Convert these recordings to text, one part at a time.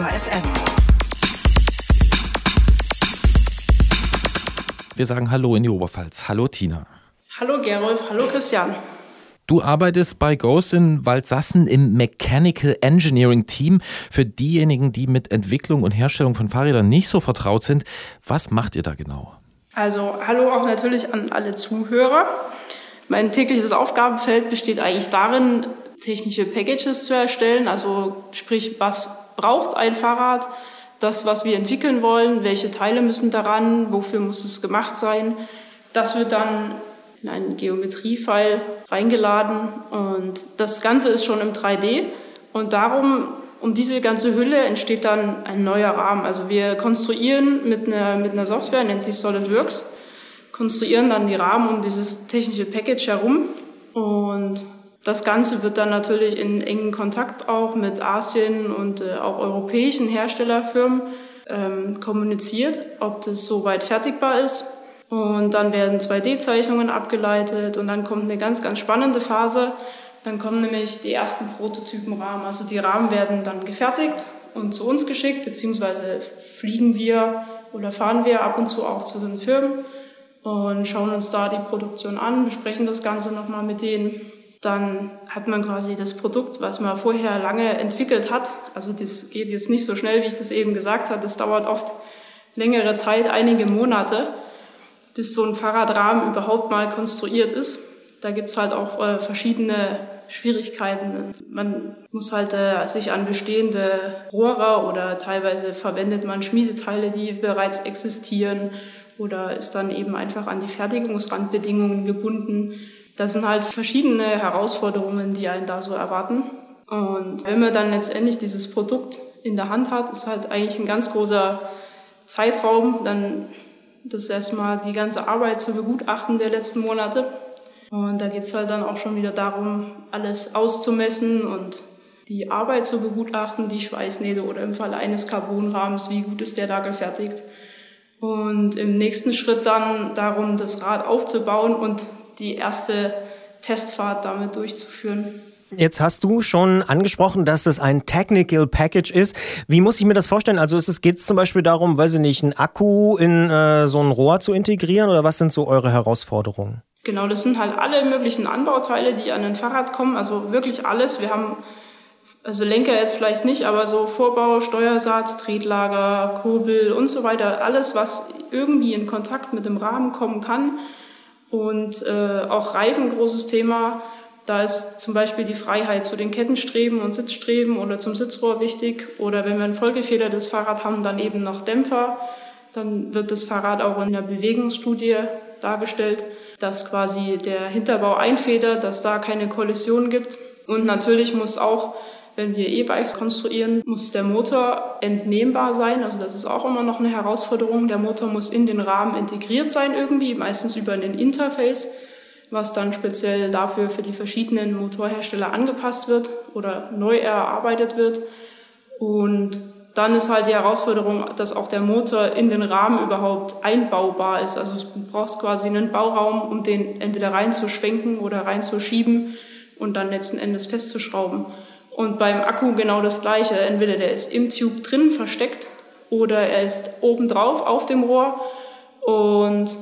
Detektor FM. Wir sagen Hallo in die Oberpfalz. Hallo Tina. Hallo Gerolf, hallo Christian. Du arbeitest bei Ghost in Waldsassen im Mechanical Engineering Team. Für diejenigen, die mit Entwicklung und Herstellung von Fahrrädern nicht so vertraut sind, was macht ihr da genau? Also hallo auch natürlich an alle Zuhörer. Mein tägliches Aufgabenfeld besteht eigentlich darin, technische Packages zu erstellen, also sprich, was braucht ein Fahrrad, das, was wir entwickeln wollen, welche Teile müssen daran, wofür muss es gemacht sein. Das wird dann in einen Geometriefile reingeladen und das Ganze ist schon im 3D und um diese ganze Hülle entsteht dann ein neuer Rahmen. Also wir konstruieren mit einer Software, nennt sich SolidWorks, konstruieren dann die Rahmen um dieses technische Package herum und das Ganze wird dann natürlich in engen Kontakt auch mit Asien und auch europäischen Herstellerfirmen kommuniziert, ob das soweit fertigbar ist. Und dann werden 2D-Zeichnungen abgeleitet und dann kommt eine ganz, ganz spannende Phase. Dann kommen nämlich die ersten Prototypenrahmen. Also die Rahmen werden dann gefertigt und zu uns geschickt, beziehungsweise fliegen wir oder fahren wir ab und zu auch zu den Firmen und schauen uns da die Produktion an, besprechen das Ganze nochmal mit denen. Dann hat man quasi das Produkt, was man vorher lange entwickelt hat. Also das geht jetzt nicht so schnell, wie ich das eben gesagt habe. Das dauert oft längere Zeit, einige Monate, bis so ein Fahrradrahmen überhaupt mal konstruiert ist. Da gibt's halt auch verschiedene Schwierigkeiten. Man muss halt sich an bestehende Rohre oder teilweise verwendet man Schmiedeteile, die bereits existieren oder ist dann eben einfach an die Fertigungsrandbedingungen gebunden. Das sind halt verschiedene Herausforderungen, die einen da so erwarten. Und wenn man dann letztendlich dieses Produkt in der Hand hat, ist halt eigentlich ein ganz großer Zeitraum, dann das erstmal die ganze Arbeit zu begutachten der letzten Monate. Und da geht's halt dann auch schon wieder darum, alles auszumessen und die Arbeit zu begutachten, die Schweißnähte oder im Fall eines Carbonrahmens, wie gut ist der da gefertigt. Und im nächsten Schritt dann darum, das Rad aufzubauen und die erste Testfahrt damit durchzuführen. Jetzt hast du schon angesprochen, dass es ein Technical Package ist. Wie muss ich mir das vorstellen? Also geht es zum Beispiel darum, weiß ich nicht, einen Akku in so ein Rohr zu integrieren oder was sind so eure Herausforderungen? Genau, das sind halt alle möglichen Anbauteile, die an ein Fahrrad kommen, also wirklich alles. Wir haben, also Lenker jetzt vielleicht nicht, aber so Vorbau, Steuersatz, Tretlager, Kurbel und so weiter, alles, was irgendwie in Kontakt mit dem Rahmen kommen kann. Und auch Reifen, großes Thema. Da ist zum Beispiel die Freiheit zu den Kettenstreben und Sitzstreben oder zum Sitzrohr wichtig. Oder wenn wir ein vollgefedertes Fahrrad haben, dann eben noch Dämpfer. Dann wird das Fahrrad auch in der Bewegungsstudie dargestellt, dass quasi der Hinterbau einfedert, dass da keine Kollision gibt. Und natürlich muss auch, wenn wir E-Bikes konstruieren, muss der Motor entnehmbar sein. Also das ist auch immer noch eine Herausforderung. Der Motor muss in den Rahmen integriert sein irgendwie, meistens über ein Interface, was dann speziell dafür für die verschiedenen Motorhersteller angepasst wird oder neu erarbeitet wird. Und dann ist halt die Herausforderung, dass auch der Motor in den Rahmen überhaupt einbaubar ist. Also du brauchst quasi einen Bauraum, um den entweder reinzuschwenken oder reinzuschieben und dann letzten Endes festzuschrauben. Und beim Akku genau das Gleiche. Entweder der ist im Tube drin versteckt oder er ist obendrauf auf dem Rohr. Und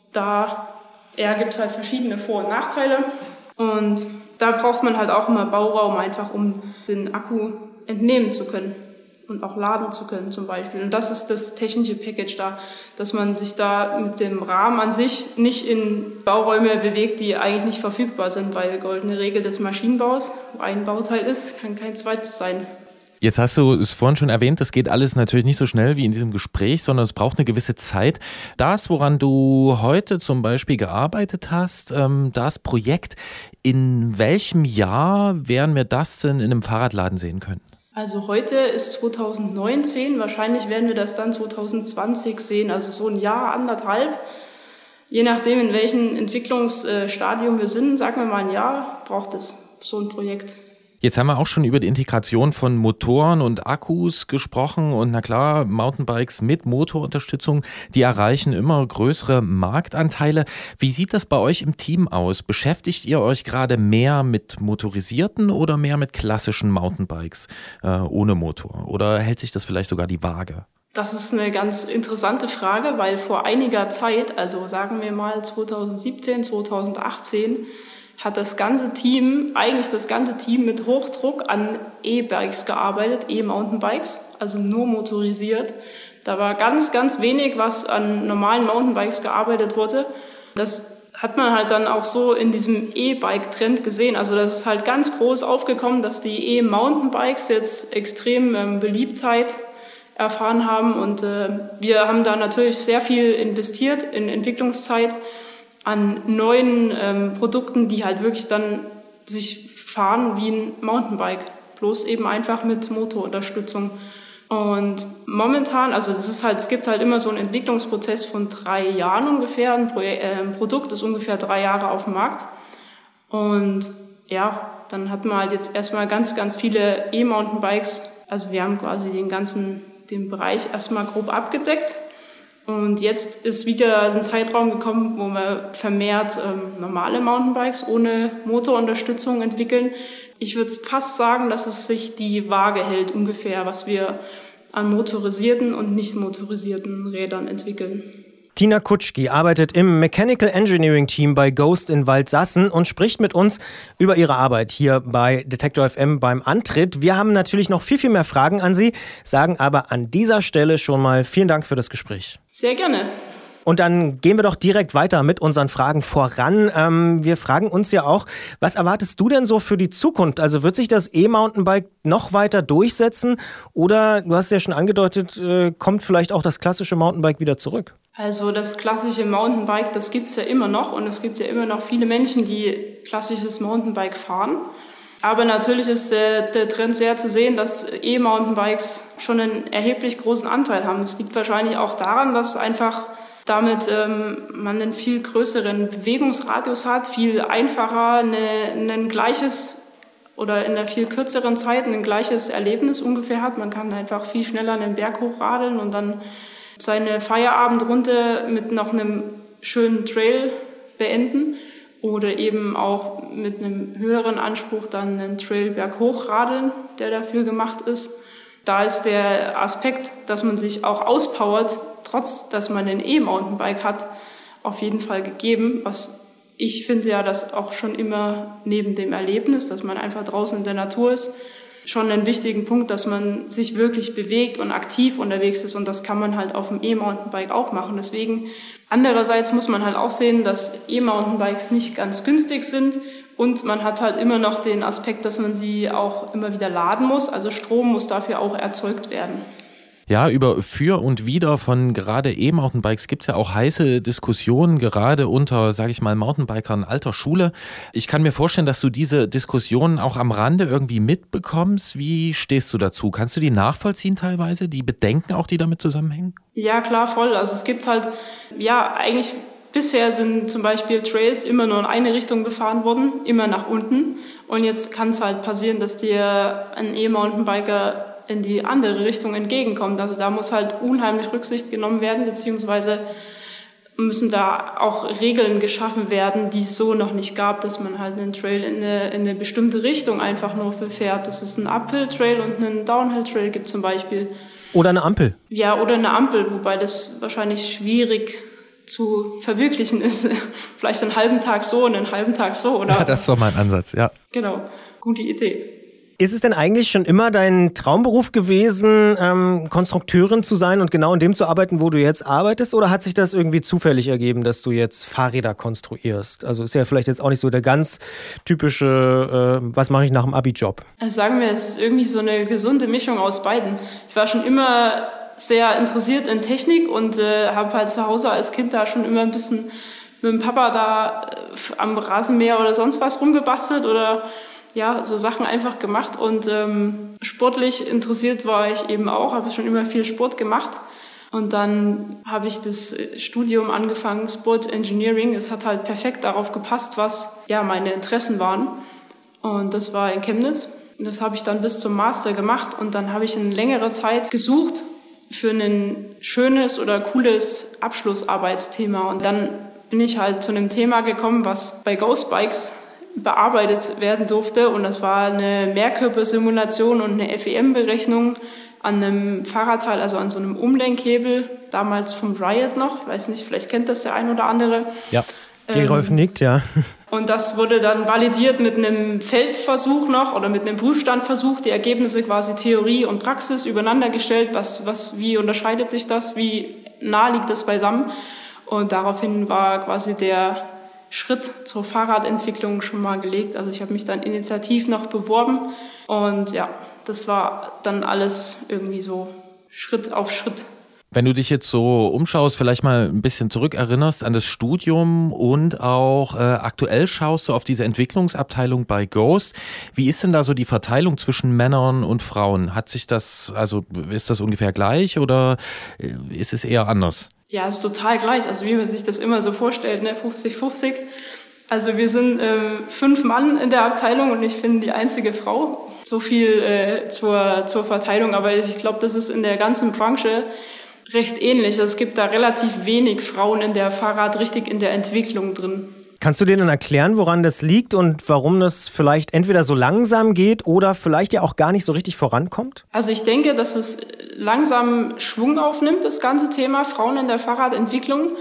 gibt's halt verschiedene Vor- und Nachteile. Und da braucht man halt auch immer Bauraum einfach, um den Akku entnehmen zu können und auch laden zu können zum Beispiel. Und das ist das technische Package da, dass man sich da mit dem Rahmen an sich nicht in Bauräume bewegt, die eigentlich nicht verfügbar sind, weil goldene Regel des Maschinenbaus, wo ein Bauteil ist, kann kein zweites sein. Jetzt hast du es vorhin schon erwähnt, das geht alles natürlich nicht so schnell wie in diesem Gespräch, sondern es braucht eine gewisse Zeit. Das, woran du heute zum Beispiel gearbeitet hast, das Projekt, in welchem Jahr werden wir das denn in einem Fahrradladen sehen können? Also heute ist 2019, wahrscheinlich werden wir das dann 2020 sehen, also so ein Jahr, anderthalb. Je nachdem, in welchem Entwicklungsstadium wir sind, sagen wir mal ein Jahr, braucht es so ein Projekt. Jetzt haben wir auch schon über die Integration von Motoren und Akkus gesprochen und na klar, Mountainbikes mit Motorunterstützung, die erreichen immer größere Marktanteile. Wie sieht das bei euch im Team aus? Beschäftigt ihr euch gerade mehr mit motorisierten oder mehr mit klassischen Mountainbikes ohne Motor? Oder hält sich das vielleicht sogar die Waage? Das ist eine ganz interessante Frage, weil vor einiger Zeit, also sagen wir mal 2017, 2018, hat das ganze Team mit Hochdruck an E-Bikes gearbeitet, E-Mountainbikes, also nur motorisiert. Da war ganz, ganz wenig, was an normalen Mountainbikes gearbeitet wurde. Das hat man halt dann auch so in diesem E-Bike-Trend gesehen. Also das ist halt ganz groß aufgekommen, dass die E-Mountainbikes jetzt extrem Beliebtheit erfahren haben. Und wir haben da natürlich sehr viel investiert in Entwicklungszeit an neuen Produkten, die halt wirklich dann sich fahren wie ein Mountainbike, bloß eben einfach mit Motorunterstützung. Und momentan, also es gibt halt immer so einen Entwicklungsprozess von 3 Jahren ungefähr. Ein Produkt ist ungefähr 3 Jahre auf dem Markt. Und ja, dann hat man halt jetzt erstmal ganz, ganz viele E-Mountainbikes. Also wir haben quasi den Bereich erstmal grob abgedeckt. Und jetzt ist wieder ein Zeitraum gekommen, wo wir vermehrt normale Mountainbikes ohne Motorunterstützung entwickeln. Ich würde fast sagen, dass es sich die Waage hält ungefähr, was wir an motorisierten und nicht motorisierten Rädern entwickeln. Tina Kutschki arbeitet im Mechanical Engineering Team bei Ghost in Waldsassen und spricht mit uns über ihre Arbeit hier bei Detektor FM beim Antritt. Wir haben natürlich noch viel, viel mehr Fragen an Sie, sagen aber an dieser Stelle schon mal vielen Dank für das Gespräch. Sehr gerne. Und dann gehen wir doch direkt weiter mit unseren Fragen voran. Wir fragen uns ja auch, was erwartest du denn so für die Zukunft? Also wird sich das E-Mountainbike noch weiter durchsetzen? Oder, du hast ja schon angedeutet, kommt vielleicht auch das klassische Mountainbike wieder zurück? Also das klassische Mountainbike, das gibt's ja immer noch. Und es gibt ja immer noch viele Menschen, die klassisches Mountainbike fahren. Aber natürlich ist der Trend sehr zu sehen, dass E-Mountainbikes schon einen erheblich großen Anteil haben. Das liegt wahrscheinlich auch daran, dass einfach damit man einen viel größeren Bewegungsradius hat, viel einfacher ein gleiches oder in einer viel kürzeren Zeit ein gleiches Erlebnis ungefähr hat. Man kann einfach viel schneller einen Berg hochradeln und dann seine Feierabendrunde mit noch einem schönen Trail beenden oder eben auch mit einem höheren Anspruch dann einen Trail berghoch radeln, der dafür gemacht ist. Da ist der Aspekt, dass man sich auch auspowert, trotz dass man ein E-Mountainbike hat, auf jeden Fall gegeben. Was ich finde ja, das auch schon immer neben dem Erlebnis, dass man einfach draußen in der Natur ist, schon einen wichtigen Punkt, dass man sich wirklich bewegt und aktiv unterwegs ist. Und das kann man halt auf dem E-Mountainbike auch machen. Deswegen, andererseits muss man halt auch sehen, dass E-Mountainbikes nicht ganz günstig sind. Und man hat halt immer noch den Aspekt, dass man sie auch immer wieder laden muss. Also Strom muss dafür auch erzeugt werden. Ja, über Für und Wider von gerade E-Mountainbikes gibt es ja auch heiße Diskussionen, gerade unter, sage ich mal, Mountainbikern alter Schule. Ich kann mir vorstellen, dass du diese Diskussionen auch am Rande irgendwie mitbekommst. Wie stehst du dazu? Kannst du die nachvollziehen teilweise, die Bedenken auch, die damit zusammenhängen? Ja, klar, voll. Also es gibt halt, ja, eigentlich bisher sind zum Beispiel Trails immer nur in eine Richtung befahren worden, immer nach unten. Und jetzt kann es halt passieren, dass dir ein E-Mountainbiker in die andere Richtung entgegenkommt. Also da muss halt unheimlich Rücksicht genommen werden, beziehungsweise müssen da auch Regeln geschaffen werden, die es so noch nicht gab, dass man halt einen Trail in eine bestimmte Richtung einfach nur fährt. Das ist ein Uphill-Trail und einen Downhill-Trail gibt zum Beispiel. Oder eine Ampel. Ja, oder eine Ampel, wobei das wahrscheinlich schwierig zu verwirklichen ist. Vielleicht einen halben Tag so und einen halben Tag so, oder? Ja, das ist doch mein Ansatz, ja. Genau, gute Idee. Ist es denn eigentlich schon immer dein Traumberuf gewesen, Konstrukteurin zu sein und genau in dem zu arbeiten, wo du jetzt arbeitest? Oder hat sich das irgendwie zufällig ergeben, dass du jetzt Fahrräder konstruierst? Also ist ja vielleicht jetzt auch nicht so der ganz typische, was mache ich nach dem Abi-Job? Also sagen wir, es ist irgendwie so eine gesunde Mischung aus beiden. Ich war schon immer sehr interessiert in Technik und habe halt zu Hause als Kind da schon immer ein bisschen mit dem Papa da am Rasenmäher oder sonst was rumgebastelt oder ja, so Sachen einfach gemacht und sportlich interessiert war ich eben auch, habe schon immer viel Sport gemacht und dann habe ich das Studium angefangen, Sport Engineering. Es hat halt perfekt darauf gepasst, was ja meine Interessen waren und das war in Chemnitz Das habe ich dann bis zum Master gemacht und dann habe ich eine längere Zeit gesucht für ein schönes oder cooles Abschlussarbeitsthema. Und dann bin ich halt zu einem Thema gekommen, was bei Ghost Bikes bearbeitet werden durfte. Und das war eine Mehrkörpersimulation und eine FEM-Berechnung an einem Fahrradteil, also an so einem Umlenkhebel, damals vom Riot noch. Ich weiß nicht, vielleicht kennt das der ein oder andere. Ja, Gerolf nickt, ja. Und das wurde dann validiert mit einem Feldversuch noch oder mit einem Prüfstandversuch. Die Ergebnisse quasi Theorie und Praxis übereinander gestellt. Wie unterscheidet sich das? Wie nah liegt das beisammen? Und daraufhin war quasi der Schritt zur Fahrradentwicklung schon mal gelegt. Also ich habe mich dann initiativ noch beworben. Und ja, das war dann alles irgendwie so Schritt auf Schritt. Wenn du dich jetzt so umschaust, vielleicht mal ein bisschen zurückerinnerst an das Studium und auch aktuell schaust du auf diese Entwicklungsabteilung bei Ghost. Wie ist denn da so die Verteilung zwischen Männern und Frauen? Ist das ungefähr gleich oder ist es eher anders? Ja, es ist total gleich. Also wie man sich das immer so vorstellt, ne? 50-50. Also wir sind 5 Mann in der Abteilung und ich bin die einzige Frau. So viel zur Verteilung. Aber ich glaube, das ist in der ganzen Branche recht ähnlich. Es gibt da relativ wenig Frauen in der richtig in der Entwicklung drin. Kannst du dir dann erklären, woran das liegt und warum das vielleicht entweder so langsam geht oder vielleicht ja auch gar nicht so richtig vorankommt? Also ich denke, dass es langsam Schwung aufnimmt, das ganze Thema Frauen in der Fahrradentwicklung.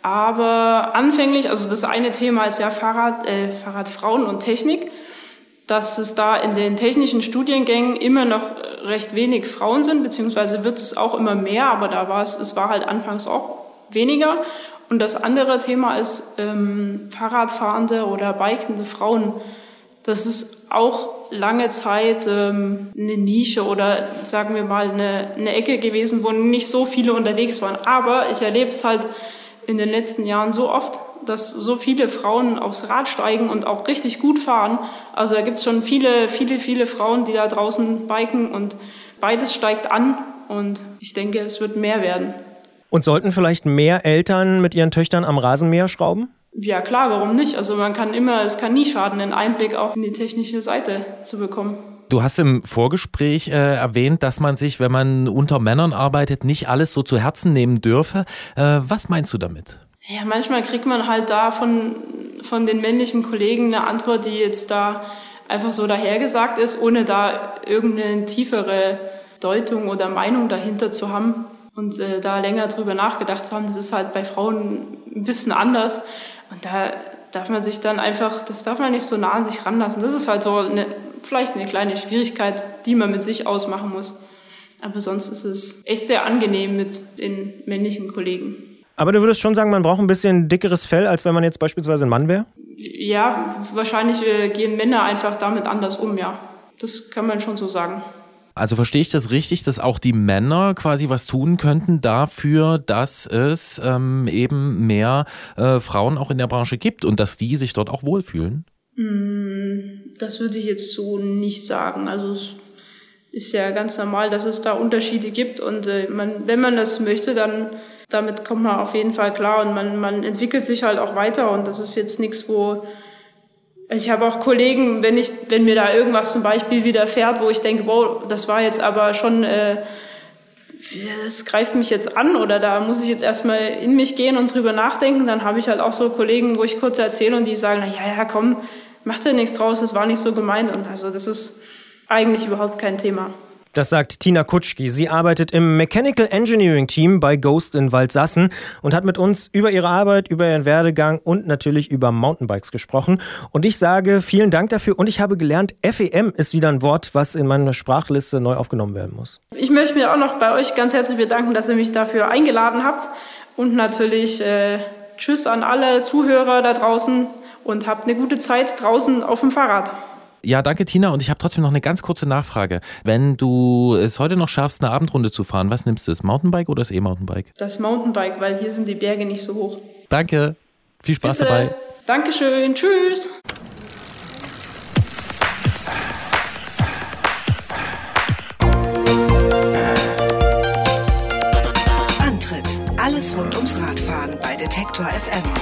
Aber anfänglich, also das eine Thema ist ja Fahrradfrauen und Technik, dass es da in den technischen Studiengängen immer noch recht wenig Frauen sind, beziehungsweise wird es auch immer mehr, aber es war halt anfangs auch weniger. Und das andere Thema ist Fahrradfahrende oder bikende Frauen. Das ist auch lange Zeit eine Nische oder sagen wir mal eine Ecke gewesen, wo nicht so viele unterwegs waren. Aber ich erlebe es halt in den letzten Jahren so oft, dass so viele Frauen aufs Rad steigen und auch richtig gut fahren. Also da gibt's schon viele Frauen, die da draußen biken und beides steigt an und ich denke, es wird mehr werden. Und sollten vielleicht mehr Eltern mit ihren Töchtern am Rasenmäher schrauben? Ja klar, warum nicht? Also es kann nie schaden, einen Einblick auch in die technische Seite zu bekommen. Du hast im Vorgespräch erwähnt, dass man sich, wenn man unter Männern arbeitet, nicht alles so zu Herzen nehmen dürfe. Was meinst du damit? Ja, manchmal kriegt man halt da von den männlichen Kollegen eine Antwort, die jetzt da einfach so dahergesagt ist, ohne da irgendeine tiefere Deutung oder Meinung dahinter zu haben und da länger drüber nachgedacht zu haben. Das ist halt bei Frauen ein bisschen anders und da darf man sich dann einfach, das darf man nicht so nah an sich ranlassen. Das ist halt so vielleicht eine kleine Schwierigkeit, die man mit sich ausmachen muss. Aber sonst ist es echt sehr angenehm mit den männlichen Kollegen. Aber du würdest schon sagen, man braucht ein bisschen dickeres Fell, als wenn man jetzt beispielsweise ein Mann wäre? Ja, wahrscheinlich gehen Männer einfach damit anders um, ja. Das kann man schon so sagen. Also verstehe ich das richtig, dass auch die Männer quasi was tun könnten dafür, dass es eben mehr Frauen auch in der Branche gibt und dass die sich dort auch wohlfühlen? Das würde ich jetzt so nicht sagen. Also es ist ja ganz normal, dass es da Unterschiede gibt und wenn man das möchte, dann damit kommt man auf jeden Fall klar und man entwickelt sich halt auch weiter und das ist jetzt nichts, wo ich habe auch Kollegen, wenn mir da irgendwas zum Beispiel widerfährt, wo ich denke, wow, das war jetzt aber schon, es greift mich jetzt an oder da muss ich jetzt erstmal in mich gehen und drüber nachdenken, dann habe ich halt auch so Kollegen, wo ich kurz erzähle und die sagen, ja, komm, mach dir nichts draus, das war nicht so gemeint und also das ist eigentlich überhaupt kein Thema. Das sagt Tina Kutschki. Sie arbeitet im Mechanical Engineering Team bei Ghost in Waldsassen und hat mit uns über ihre Arbeit, über ihren Werdegang und natürlich über Mountainbikes gesprochen. Und ich sage vielen Dank dafür und ich habe gelernt, FEM ist wieder ein Wort, was in meine Sprachliste neu aufgenommen werden muss. Ich möchte mich auch noch bei euch ganz herzlich bedanken, dass ihr mich dafür eingeladen habt und natürlich tschüss an alle Zuhörer da draußen und habt eine gute Zeit draußen auf dem Fahrrad. Ja, danke Tina und ich habe trotzdem noch eine ganz kurze Nachfrage. Wenn du es heute noch schaffst, eine Abendrunde zu fahren, was nimmst du, das Mountainbike oder das E-Mountainbike? Das Mountainbike, weil hier sind die Berge nicht so hoch. Danke, viel Spaß Bitte. dabei. Dankeschön, tschüss. Antritt: Alles rund ums Radfahren bei Detektor FM.